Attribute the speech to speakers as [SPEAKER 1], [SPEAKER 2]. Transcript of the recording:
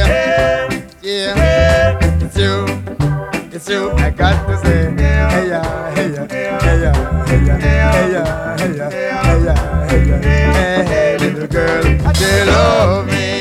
[SPEAKER 1] yeah, it's you, I got to say, hey ya, hey ya, hey ya, hey ya, hey ya, hey ya, hey ya, hey ya, hey, hey, little girl, you love me.